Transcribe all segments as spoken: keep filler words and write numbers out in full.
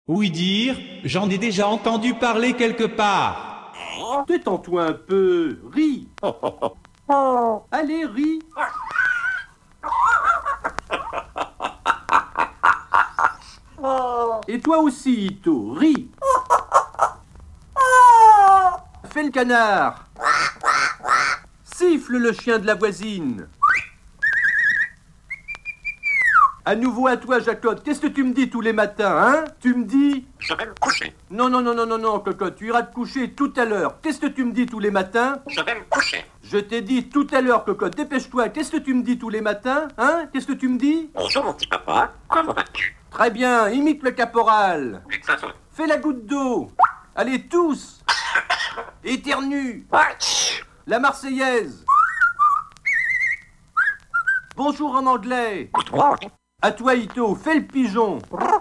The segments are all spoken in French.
Oui dire, j'en ai déjà entendu parler quelque part. Détends-toi un peu, ris. Allez, ris. Et toi aussi, Ito, ris. Fais le canard. Siffle le chien de la voisine. À nouveau à toi, Jacotte. Qu'est-ce que tu me dis tous les matins, hein? Tu me dis... Je vais me coucher. Non, non, non, non, non, non, Cocotte. Tu iras te coucher tout à l'heure. Qu'est-ce que tu me dis tous les matins? Je vais me coucher. Je t'ai dit tout à l'heure, Cocotte. Dépêche-toi. Qu'est-ce que tu me dis tous les matins, hein? Qu'est-ce que tu me dis? Bonjour mon petit papa, comment vas-tu? Très bien. Imite le caporal. Et que ça sonne. Fais la goutte d'eau. Allez, tous. Éternue. La Marseillaise. Bonjour en anglais. À toi, Ito, fais le pigeon.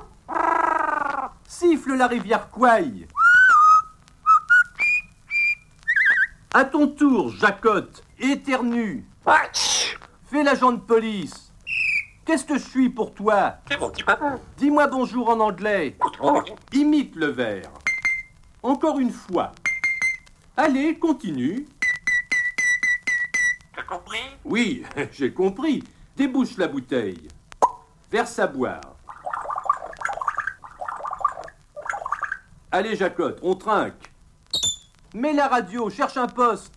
Siffle la rivière Kouaï. À ton tour, Jacotte, éternue. Fais l'agent de police. Qu'est-ce que je suis pour toi? C'est mon petit papa. Dis-moi bonjour en anglais. Imite le verre. Encore une fois. Allez, continue. T'as compris? Oui, j'ai compris. Débouche la bouteille. Verse à boire. Allez, Jacotte, on trinque. Mets la radio, cherche un poste.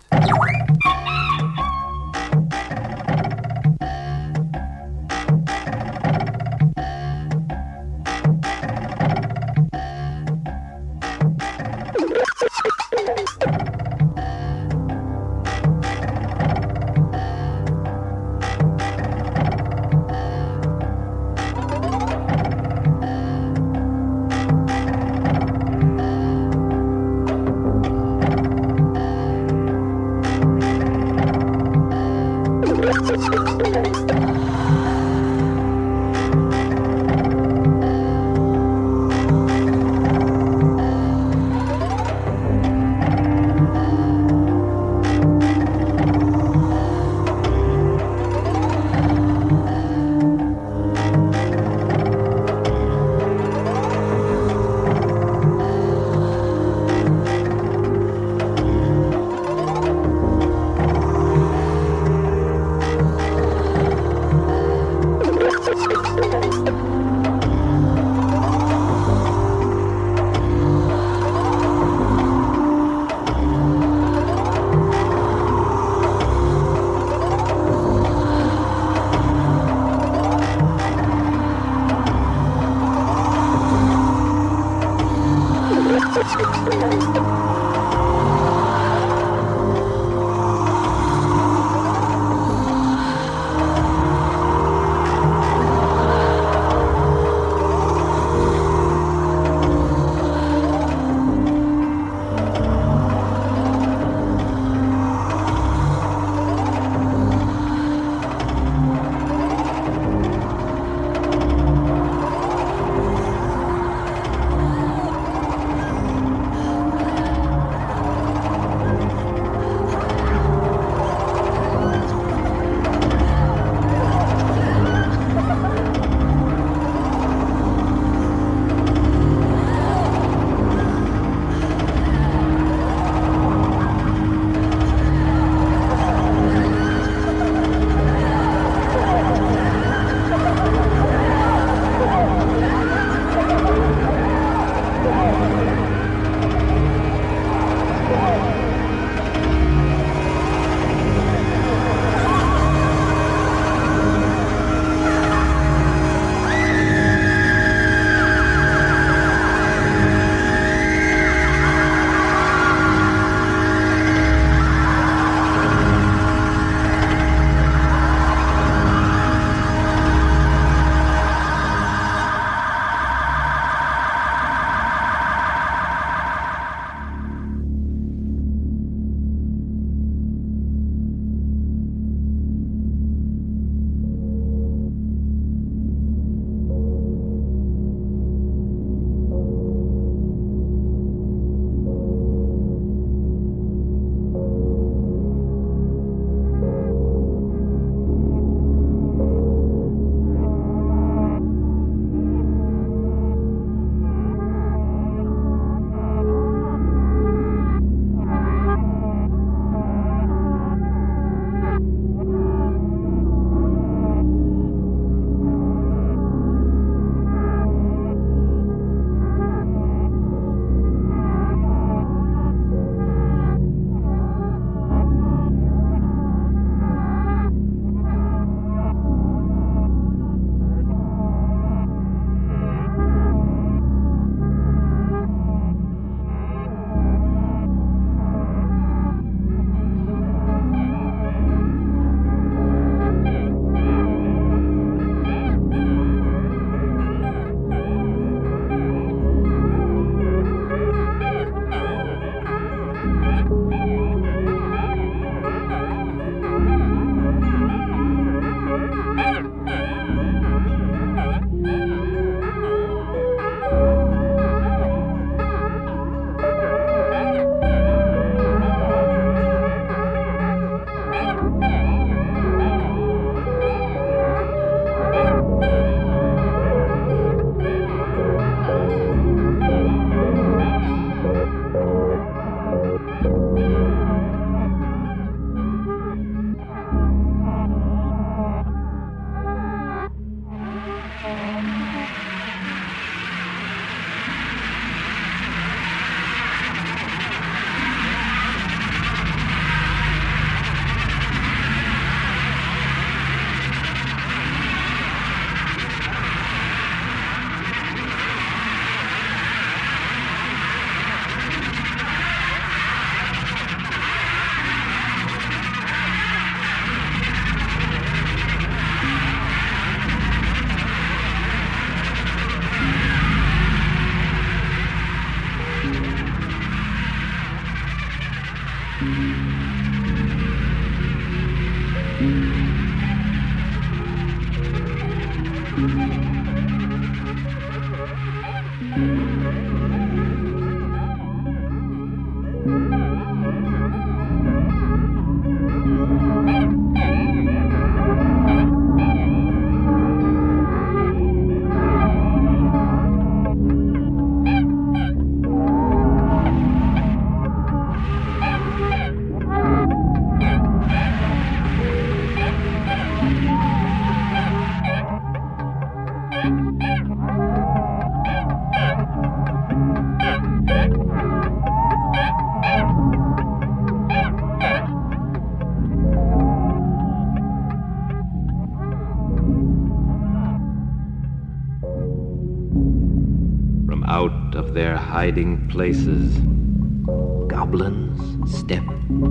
of their hiding places. Goblins step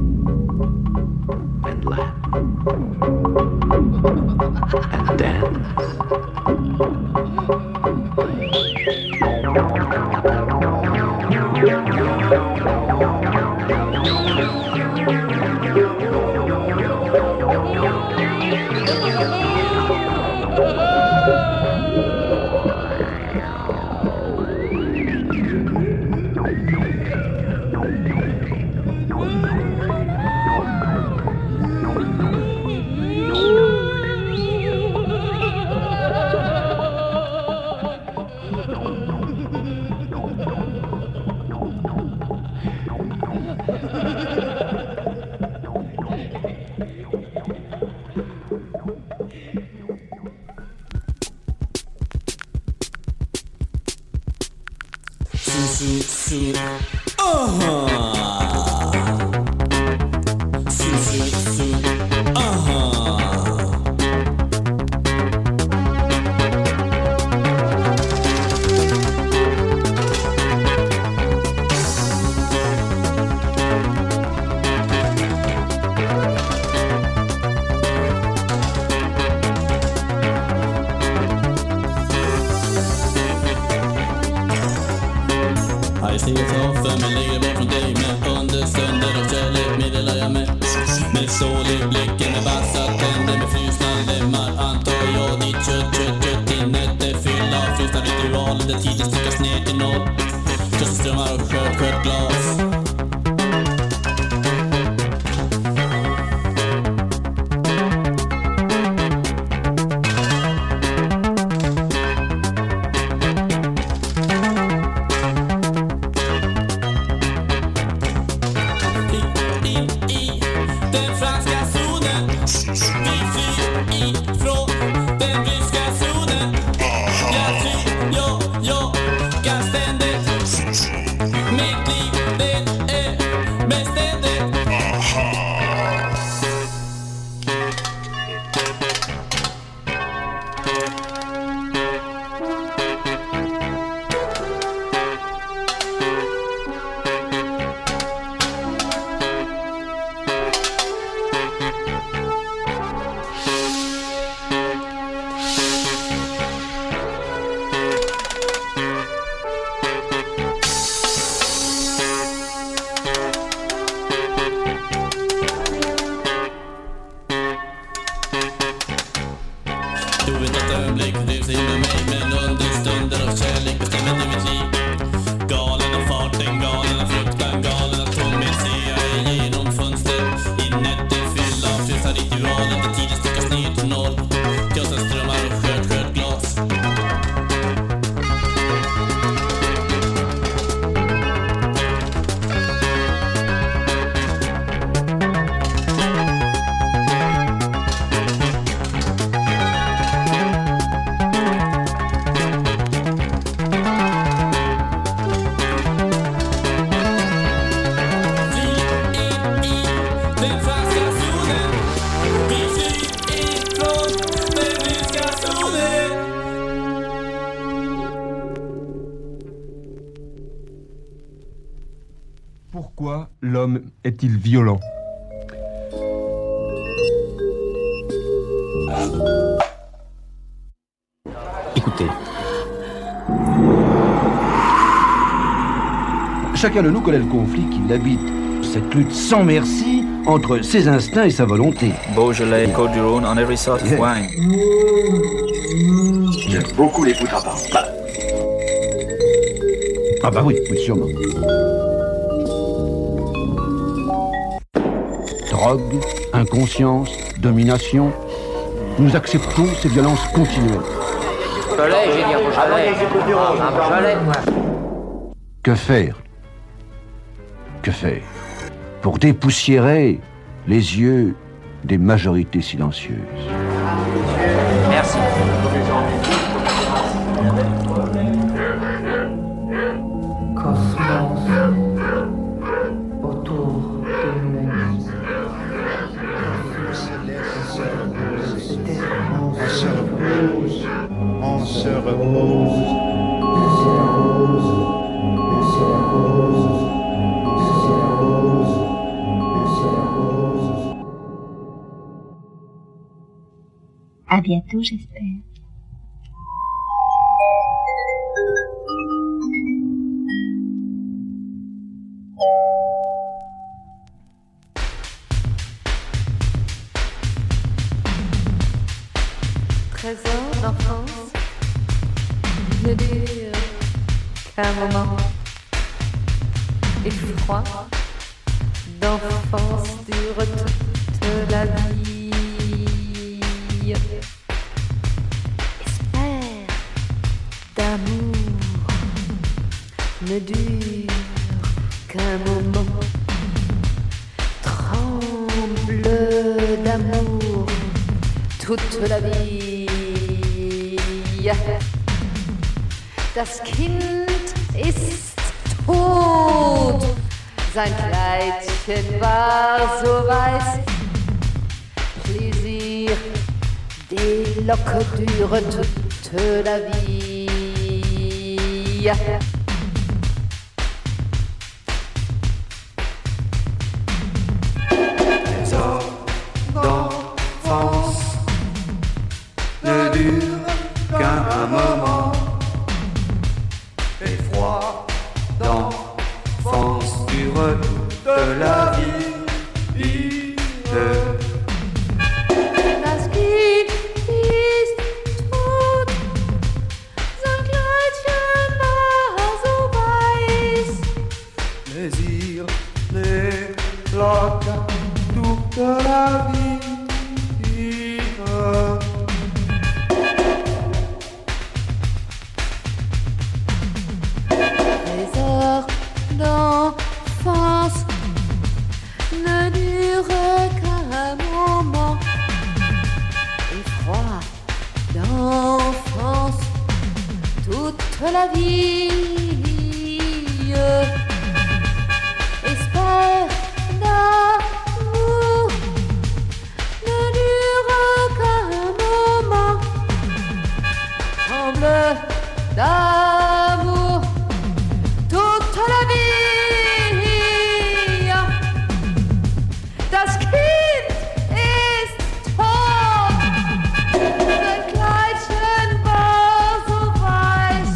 and laugh and dance. Pourquoi l'homme est-il violent ? Écoutez. Chacun de nous connaît le conflit qui l'habite. Cette lutte sans merci entre ses instincts et sa volonté. Beaujolais, Côte du Rhône, on every sort of wine. J'aime beaucoup les poudres à part. Bah. Ah bah oui, oui, sûrement. Drogue, inconscience, domination. Nous acceptons ces violences continuelles. Beaujolais, j'ai dit un Beaujolais. Un Beaujolais, moi. Que faire ? Que faire ? Pour dépoussiérer les yeux des majorités silencieuses. Merci. Cosmos autour de nous. On se repose, on se repose. À bientôt, j'espère. Trésor d'enfance ne dure qu'un moment. Effroi d'enfance dure toute la vie. Espère d'amour ne dure qu'un moment. Tremble d'amour toute la vie. Das Kind ist tot, sein Kleidchen war so weiß. Plaisir des Loques dure toute la vie. Trésor d'enfance ne dure qu'un moment. Effroi d'enfance dure toute la vie. Das Kind ist tot, sein Kleidchen war so weiß. Plaisir des Loques toute la vie. Trésor d'enfance ne dure qu'un moment. Effroi d'enfance toute la vie. Espère d'amour ne dure qu'un moment. Tremble d'amour toute la vie. Das Kind ist tot, sein Kleidchen war so weiß.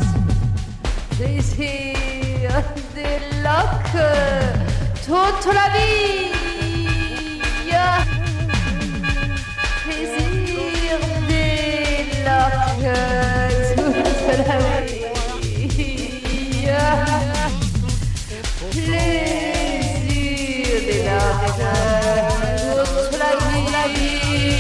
Plaisir des Loques toute la vie. Plaisir des Loques toute la vie. Plaisir des Loques toute la vie.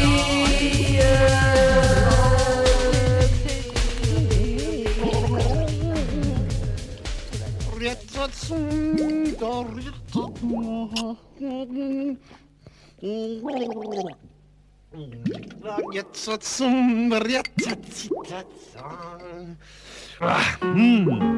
Ah, hmm.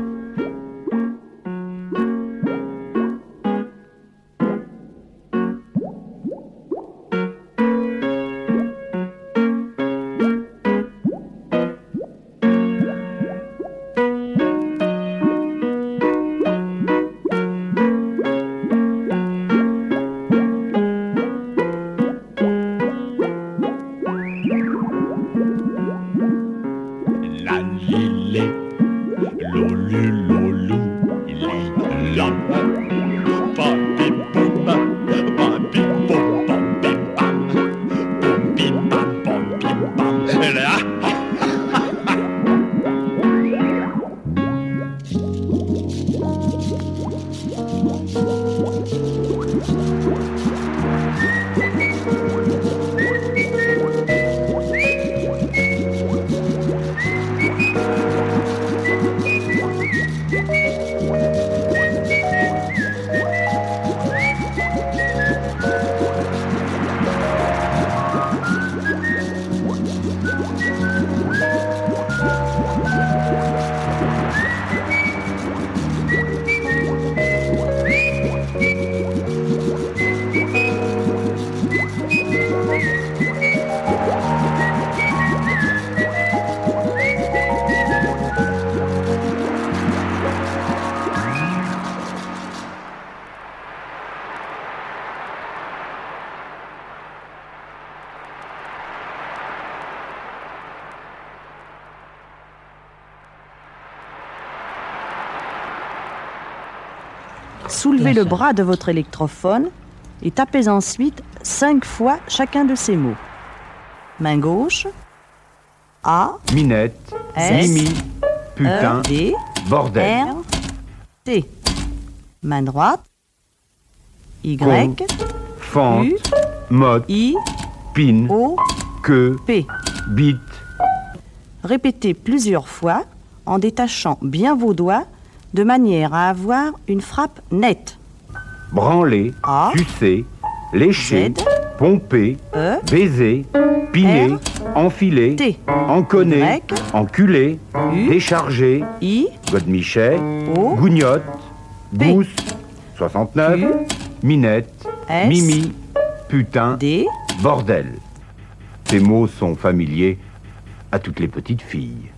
Soulevez le bras de votre électrophone et tapez ensuite cinq fois chacun de ces mots. Main gauche, A, Minette, S, Mimi, putain, E, D, bordel. R, T. Main droite, Y, Con, fente, U, motte, I, pine, O, queue, P. bite. Répétez plusieurs fois en détachant bien vos doigts de manière à avoir une frappe nette. Branler, A, sucer, lécher, Z, pomper, E, baiser, piller, R, enfiler, T, enconner, Y, enculer, U, décharger, I, godemichet, O, gougnotte, P, gousse, soixante-neuf, Q, minette, S, mimi, putain, D. bordel. Ces mots sont familiers à toutes les petites filles.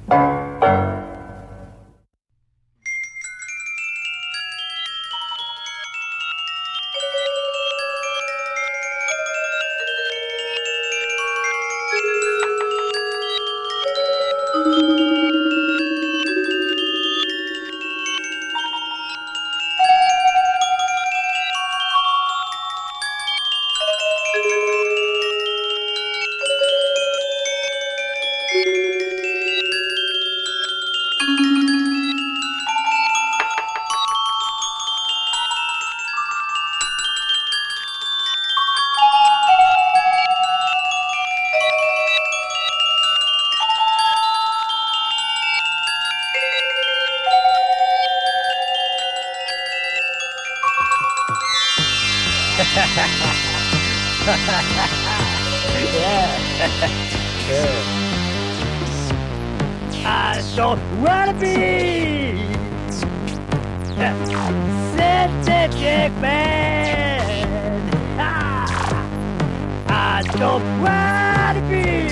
I don't wanna be synthetic man. I don't wanna be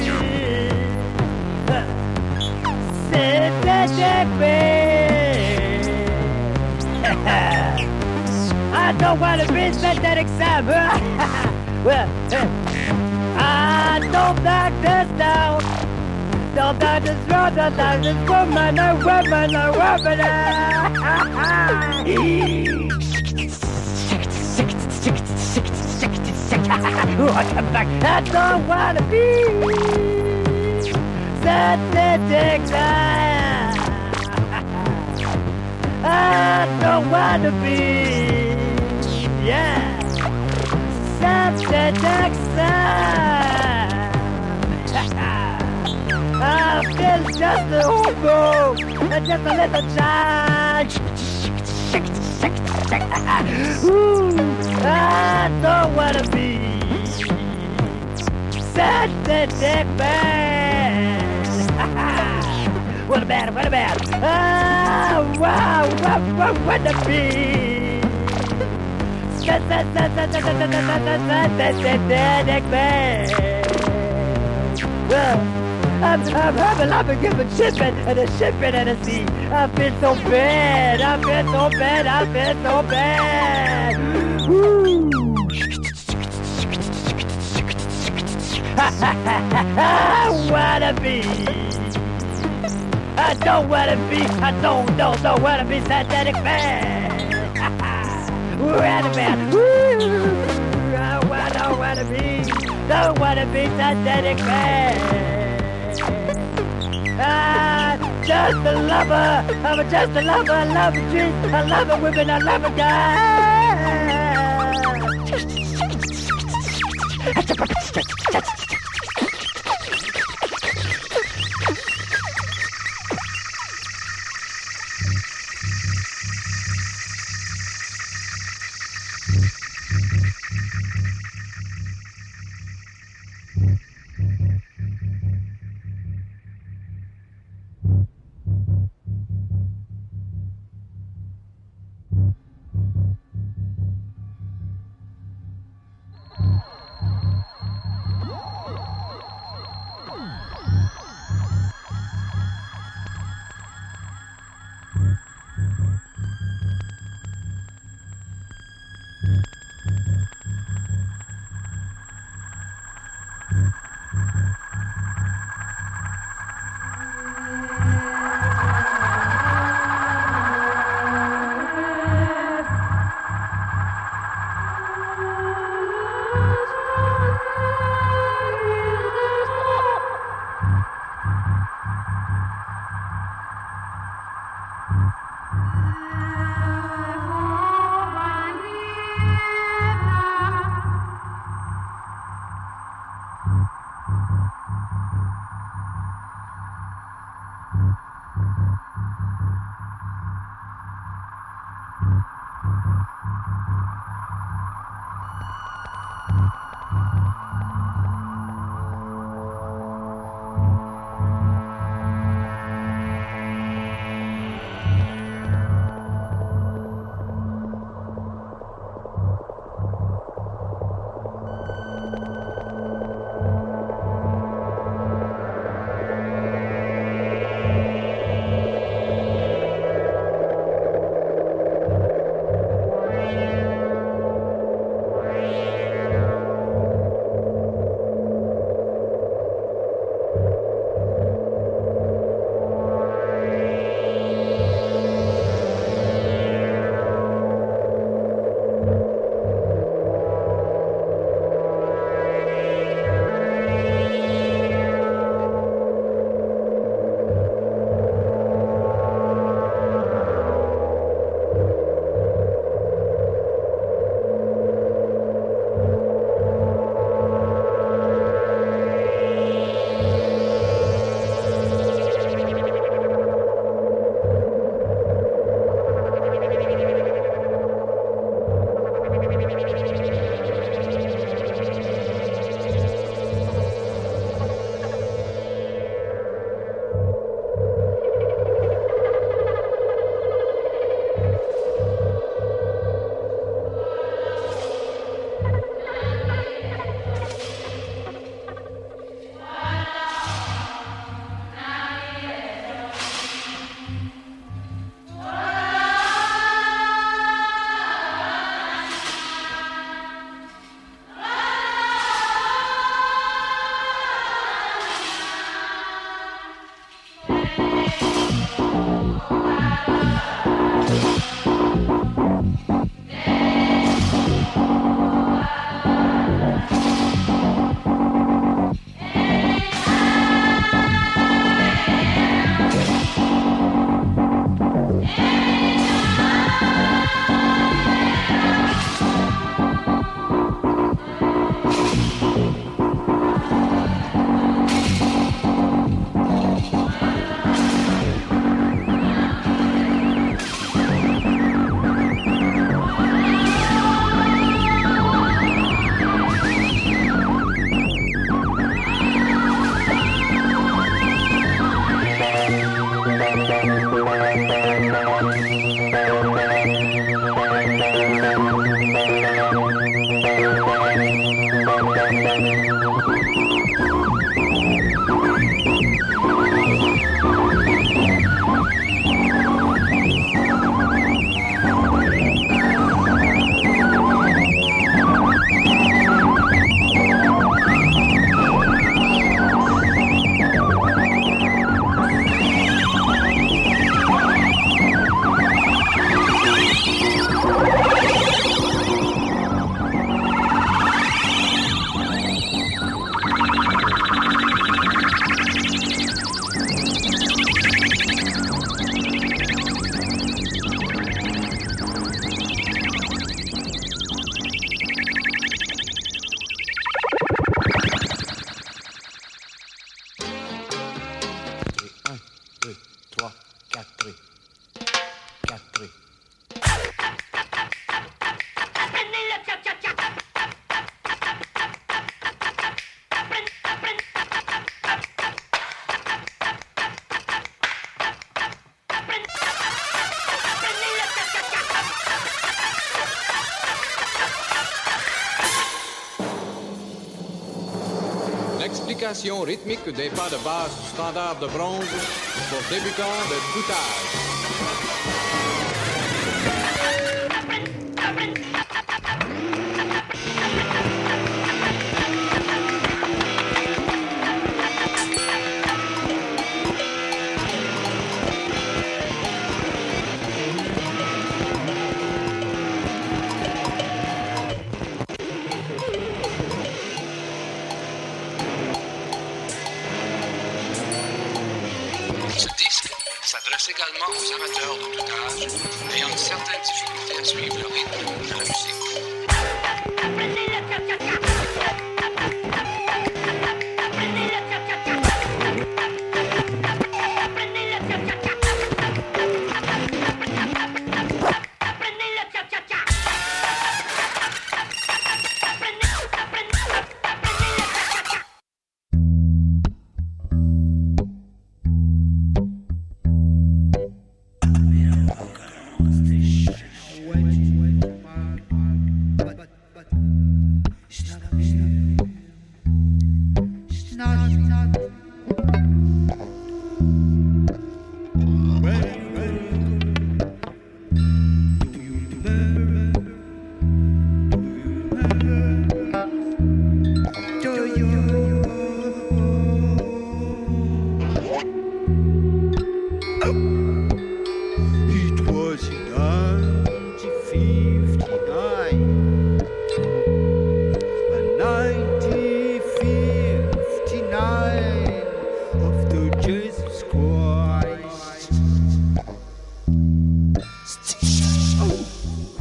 synthetic man. I don't wanna be synthetic Sam. Well, I don't like this now. Don't like this road, don't like this woman, a woman, a woman. Oh, come back. I don't wanna be synthetic now. I don't wanna be, yeah, synthetic now. I feel just a hobo, just a little child. Ooh, I don't wanna be synthetic man. What about it? What about it? Ah, wow, what, what, what to be? Synthetic man. Well, I'm, I'm having, I've been given shipping and a shipping and a sea. I've been so bad, I've been so bad, I've been so bad. Woo. I wanna be. I don't wanna be. I don't, don't, don't wanna be synthetic man. Wanna be. Woo. I don't wanna be. Don't wanna be synthetic man. I'm just a lover, I'm just a lover, I love a drink, I love a women, I love a guy. L'explication rythmique des pas de base du standard de bronze pour débutants de tout âge. Également aux amateurs de tout âge ayant une certaine difficulté à suivre le rythme de la musique.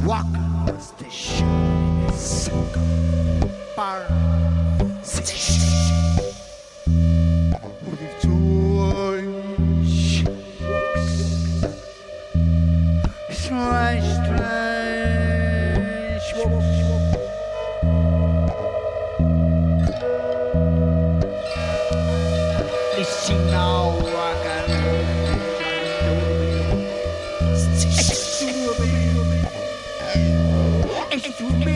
Walker Station. Bar Station. Strange, strange. Listen now, I can it's to me.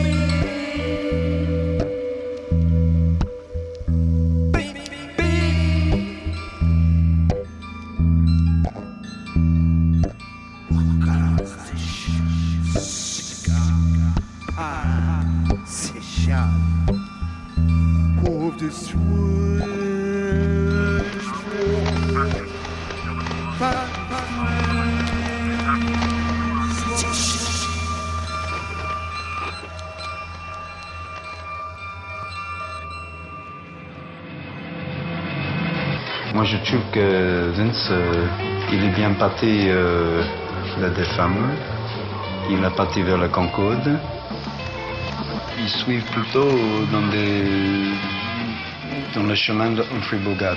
Moi je trouve que Vince, euh, il est bien parti euh, là des femmes. Il a parti vers la Concorde. Il suit plutôt dans, des, dans le chemin de Humphrey Bogart.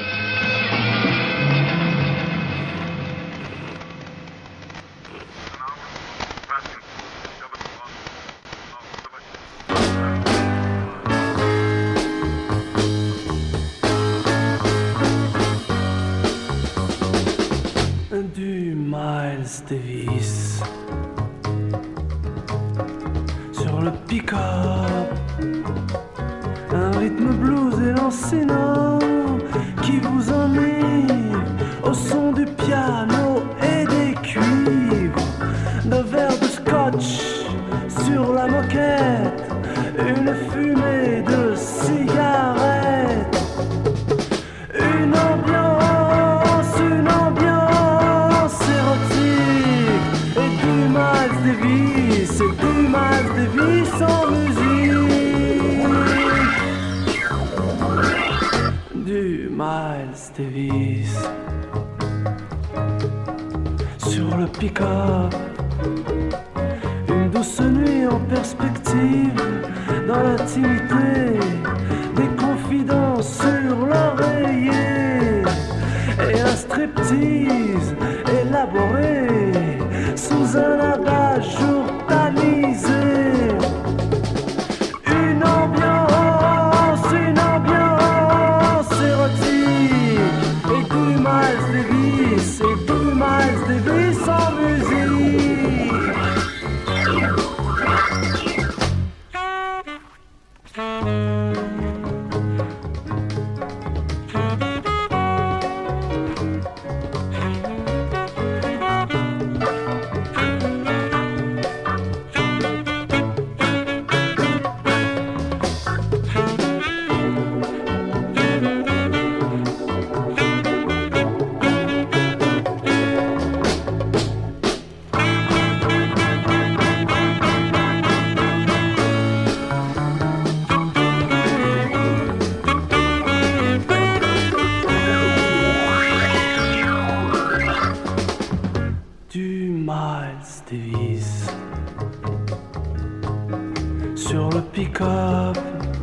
Du Miles Davis sur le pick-up, un rythme blues et lancinant qui vous enivre au son du piano et des cuivres, de verres de scotch sur la moquette, une fumée de cigarettes, une ambiance, une ambiance érotique et du Miles Davis, et du Miles Davis en musique, du Miles Davis sur le pick-up, une douce nuit en perspective dans l'intimité, des confidences sur l'oreiller et un striptease élaboré sous un abat-jour tamisé. Une ambiance, une ambiance érotique et du Miles Davis, et du Miles Davis en musique. Sur le pick-up,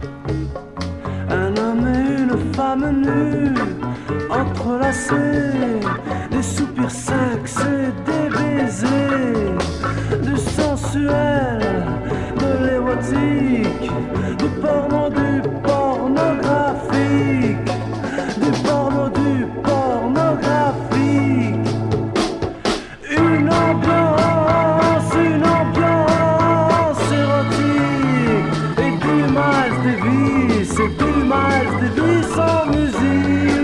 un homme et une femme nus, entrelacés, des soupirs secs et des baisers, du sensuel, de l'érotique, du porno, du pornographique, du porno, du pornographique. Une ambiance, une ambiance érotique, et du Miles Davis, et du Miles Davis en musique.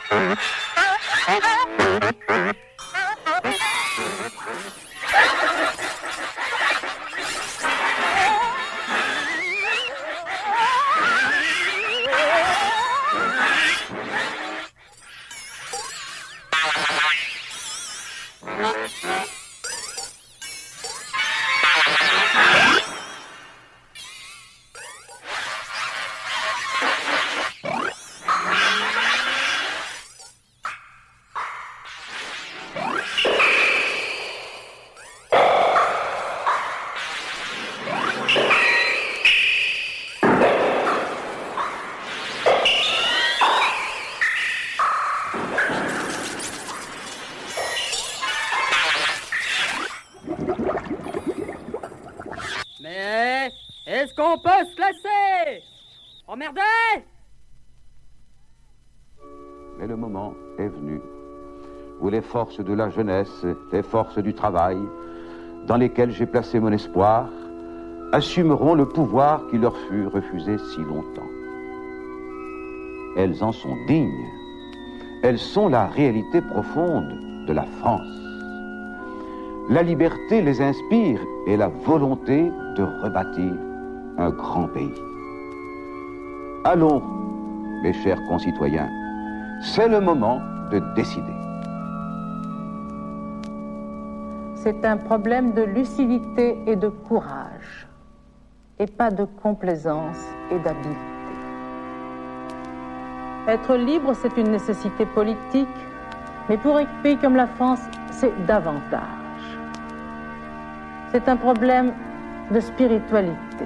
Mais est-ce qu'on peut se laisser? Emmerdez! Mais le moment est venu où les forces de la jeunesse, les forces du travail, dans lesquelles j'ai placé mon espoir, assumeront le pouvoir qui leur fut refusé si longtemps. Elles en sont dignes. Elles sont la réalité profonde de la France. La liberté les inspire et la volonté de rebâtir un grand pays. Allons, mes chers concitoyens, c'est le moment de décider. C'est un problème de lucidité et de courage, et pas de complaisance et d'habileté. Être libre, c'est une nécessité politique, mais pour un pays comme la France, c'est davantage. C'est un problème de spiritualité.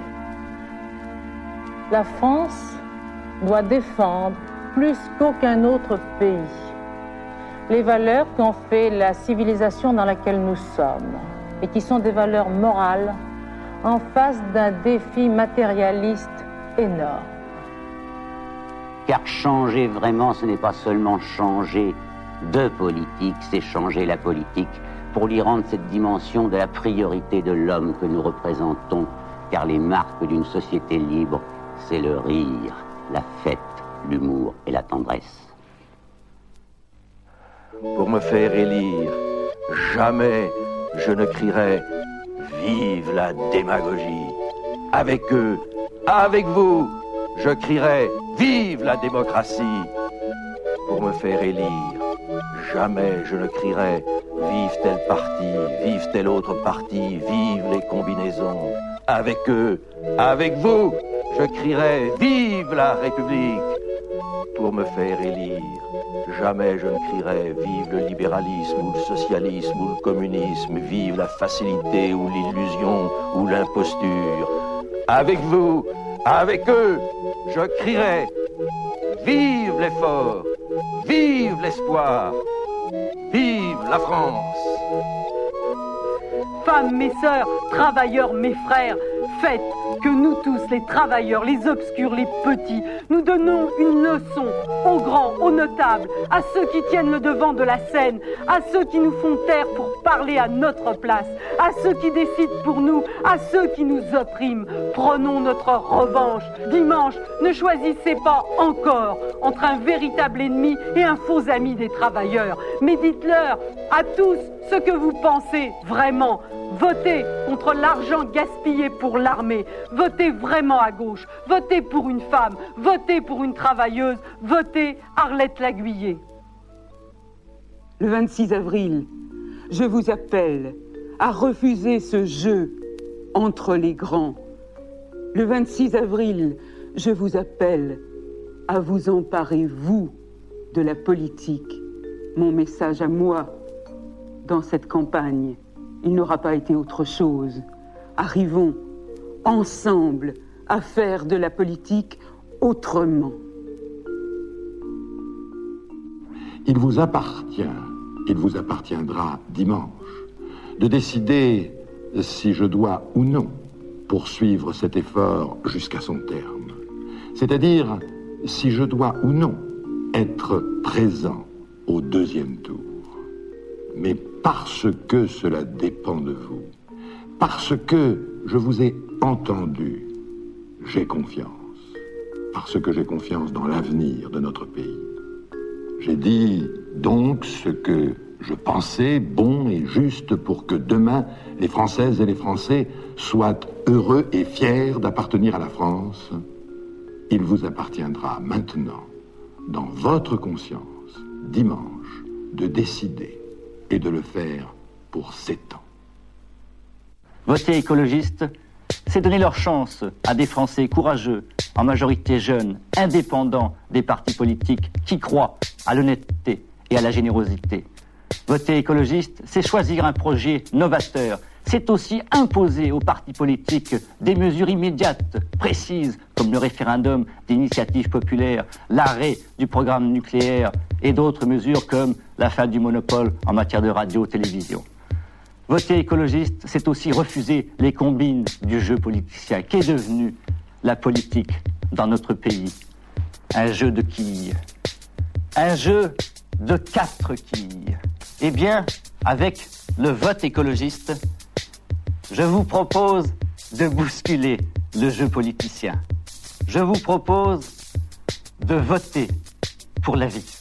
La France doit défendre, plus qu'aucun autre pays, les valeurs qui ont fait la civilisation dans laquelle nous sommes, et qui sont des valeurs morales en face d'un défi matérialiste énorme. Car changer vraiment, ce n'est pas seulement changer de politique, c'est changer la politique pour lui rendre cette dimension de la priorité de l'homme que nous représentons. Car les marques d'une société libre, c'est le rire, la fête, l'humour et la tendresse. Pour me faire élire, jamais je ne crierai « Vive la démagogie !» Avec eux, avec vous, je crierai « Vive la démocratie !» Pour me faire élire, jamais je ne crierai « Vive tel parti, vive tel autre parti, vive les combinaisons !» Avec eux, avec vous, je crierai « Vive la République !» Pour me faire élire, jamais je ne crierai « Vive le libéralisme ou le socialisme ou le communisme, vive la facilité ou l'illusion ou l'imposture !» Avec vous, avec eux, je crierai « Vive l'effort, vive l'espoir, vive la France !» Femmes, mes sœurs, travailleurs, mes frères, faites que nous tous, les travailleurs, les obscurs, les petits, nous donnons une leçon aux grands, aux notables, à ceux qui tiennent le devant de la scène, à ceux qui nous font taire pour parler à notre place, à ceux qui décident pour nous, à ceux qui nous oppriment. Prenons notre revanche. Dimanche, ne choisissez pas encore entre un véritable ennemi et un faux ami des travailleurs, mais dites-leur à tous ce que vous pensez vraiment. Votez contre l'argent gaspillé pour l'armée. Votez vraiment à gauche. Votez pour une femme. Votez pour une travailleuse. Votez Arlette Laguiller. Le vingt-six avril, je vous appelle à refuser ce jeu entre les grands. Le vingt-six avril, je vous appelle à vous emparer, vous, de la politique. Mon message à moi, dans cette campagne, il n'aura pas été autre chose. Arrivons ensemble à faire de la politique autrement. Il vous appartient, il vous appartiendra dimanche, de décider si je dois ou non poursuivre cet effort jusqu'à son terme. C'est-à-dire si je dois ou non être présent au deuxième tour. Mais parce que cela dépend de vous, parce que je vous ai entendu, j'ai confiance, parce que j'ai confiance dans l'avenir de notre pays. J'ai dit donc ce que je pensais bon et juste pour que demain, les Françaises et les Français soient heureux et fiers d'appartenir à la France. Il vous appartiendra maintenant, dans votre conscience, dimanche, de décider et de le faire pour sept ans. Voter écologiste, c'est donner leur chance à des Français courageux, en majorité jeunes, indépendants des partis politiques, qui croient à l'honnêteté et à la générosité. Voter écologiste, c'est choisir un projet novateur. C'est aussi imposer aux partis politiques des mesures immédiates, précises, comme le référendum d'initiative populaire, l'arrêt du programme nucléaire et d'autres mesures comme la fin du monopole en matière de radio-télévision. Voter écologiste, c'est aussi refuser les combines du jeu politicien qu'est devenu la politique dans notre pays. Un jeu de quilles. Un jeu de quatre quilles. Eh bien, avec le vote écologiste, je vous propose de bousculer le jeu politicien. Je vous propose de voter pour la vie.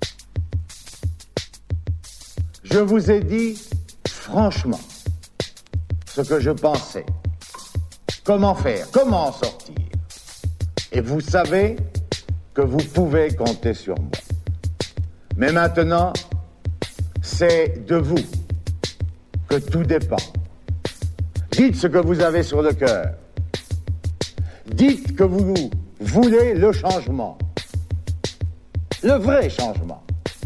Je vous ai dit franchement ce que je pensais. Comment faire? Comment en sortir? Et vous savez que vous pouvez compter sur moi. Mais maintenant, c'est de vous que tout dépend. Dites ce que vous avez sur le cœur. Dites que vous voulez le changement. Le vrai changement.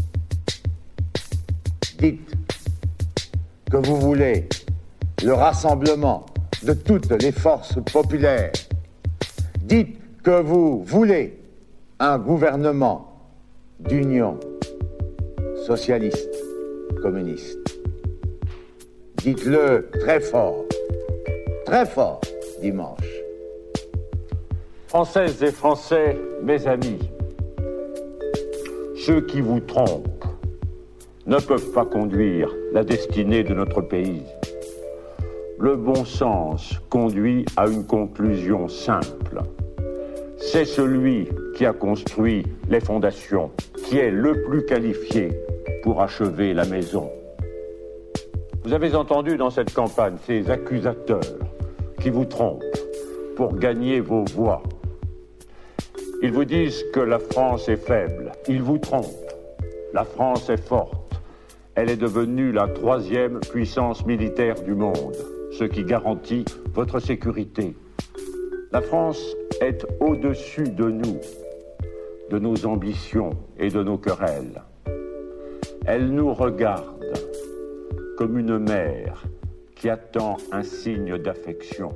Dites que vous voulez le rassemblement de toutes les forces populaires. Dites que vous voulez un gouvernement d'union socialiste, communiste. Dites-le très fort, très fort, dimanche. Françaises et Français, mes amis, ceux qui vous trompent ne peuvent pas conduire la destinée de notre pays. Le bon sens conduit à une conclusion simple. C'est celui qui a construit les fondations qui est le plus qualifié pour achever la maison. Vous avez entendu dans cette campagne ces accusateurs qui vous trompent pour gagner vos voix. Ils vous disent que la France est faible. Ils vous trompent. La France est forte. Elle est devenue la troisième puissance militaire du monde, ce qui garantit votre sécurité. La France est au-dessus de nous, de nos ambitions et de nos querelles. Elle nous regarde comme une mère qui attend un signe d'affection.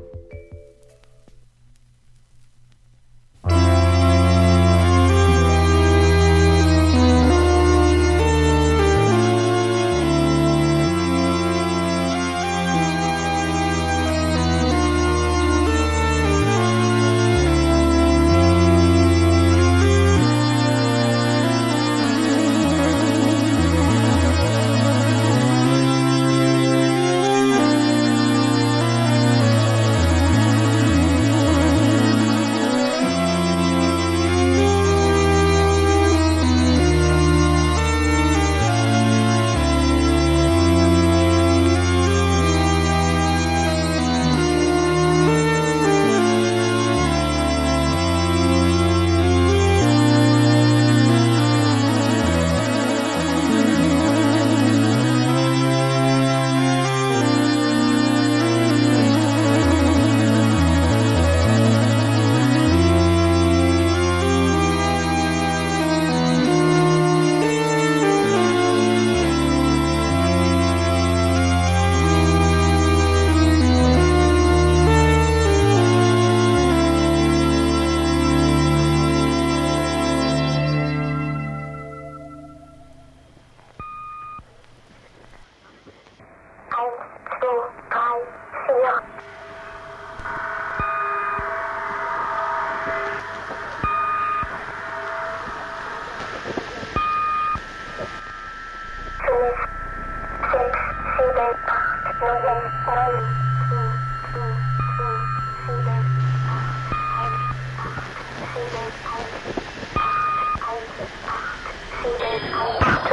Thank you.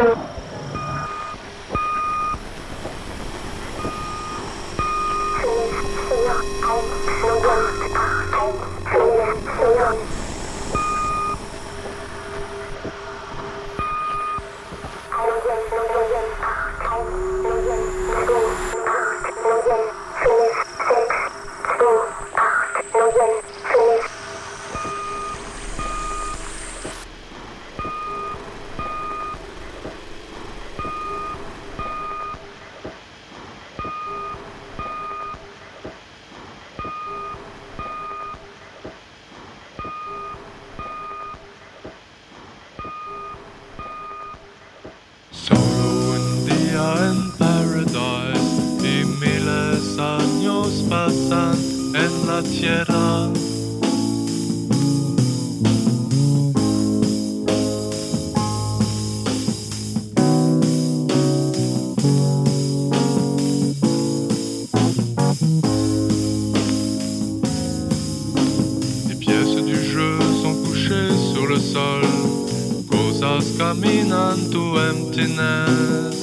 Solo un día en paradise y miles años pasan en la tierra. Les pièces du jeu sont couchées sur le sol. Cosas caminan to emptiness.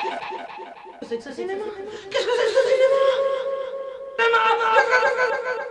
Qu'est-ce que c'est que ce cinéma? Qu'est-ce que c'est que ce cinéma?